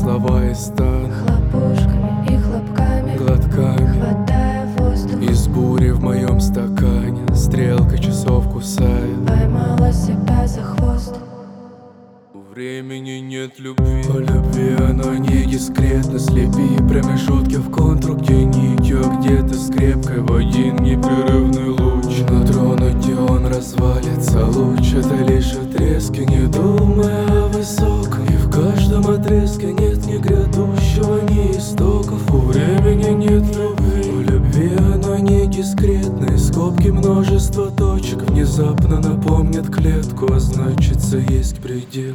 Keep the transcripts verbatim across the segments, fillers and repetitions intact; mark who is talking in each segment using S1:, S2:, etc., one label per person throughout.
S1: слова и стан
S2: хлопушками и хлопками,
S1: глотками
S2: хватая воздух.
S1: из бури в моем стакане. Стрелка часов кусает,
S2: Поймала себя за хвост.
S1: у времени нет любви. У любви оно не дискретно. Слепи промежутки в контур, где нитью, а где-то скрепкой в один непрерывный луч. Но тронуть и он развалится. Луч — это лишь отрезки, не думая о высоком. И в каждом отрезке нет ни грядущего, ни истоков. У времени нет любви. У любви оно не дискретно. Из скобки множество точек внезапно напомнят клетку, а значится есть предел.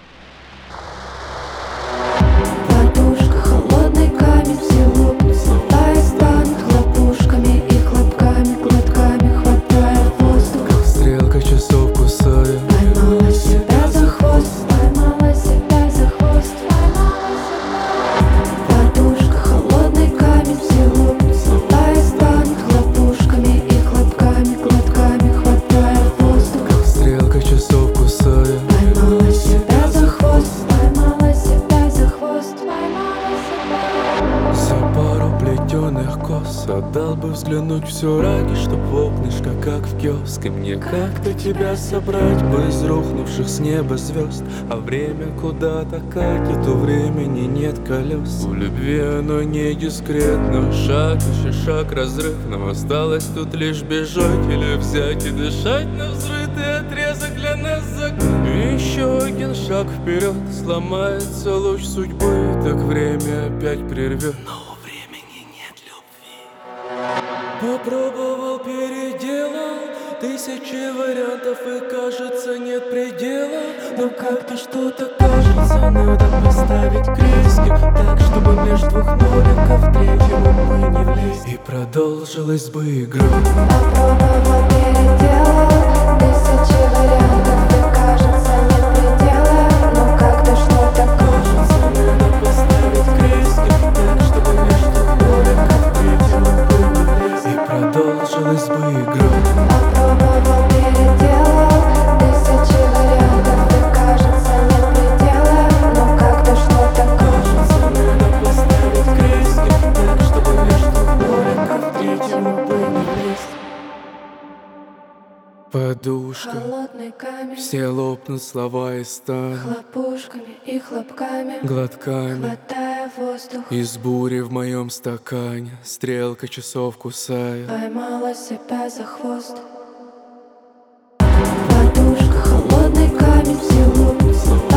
S2: Подушка, холодный камень, все лопнут, слова и станут хлопушками и хлопками, глотками, хватая воздух.
S1: Как стрелка часов кусает,
S2: Поймала себя за хвост, поймала себя за хвост, поймала себя. Подушка, холодный камень, все лопнут, слова и станут хлопушками и хлопками, глотками, хватая воздух.
S1: как стрелка часов кусает.
S2: Поймала себя за хвост, поймала себя за хвост, поймала себя.
S1: За пару плетеных кос отдал бы взглянуть все ради, чтоб в окнышко, как в киоске. Мне как-то тебя собрать бы из рухнувших с неба звезд. А время куда-то катит, у времени нет колес. У любви оно не дискретно. Шаг, еще шаг, разрыв. Нам осталось тут лишь бежать или взять и дышать на взрытый отрезок для нас закрыт. И еще один шаг вперед. Сломается луч судьбы, так время опять прервет. Но у времени нет любви. Попробовал, переделал тысячи вариантов, и кажется нет предела. Но как-то что-то кажется, надо поставить крестик так, чтобы между двух ноликов третьему мы не влезть. И продолжилась бы игра.
S2: Попробовал, переделал тысячи вариантов, и кажется нет предела. Но как-то что-то кажется,
S1: Надо поставить крестик так, чтобы между двух ноликов третьему мы не влезть. И продолжилась бы игра.
S2: попробовал, переделал тысячи вариантов, и кажется нет предела. Но как-то что-то кажется,
S1: Надо поставить крестик так, чтобы между двух ноликов третьему бы не влезть. Подушка,
S2: холодный камень,
S1: все лопнут слова и станут
S2: хлопушками и хлопками,
S1: глотками
S2: хватая воздух.
S1: из бури в моем стакане. Стрелка часов кусает,
S2: Поймала себя за хвост. Подушка, холодный камень, все лопнут, слова